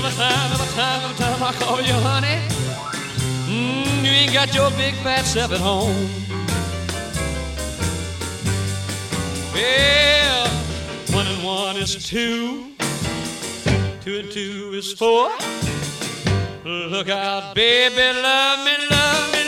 every time I call you honey, you ain't got your big fat self at home. Well, 1 and 1 is 2, 2 and 2 is 4. Look out, baby, love me, love me,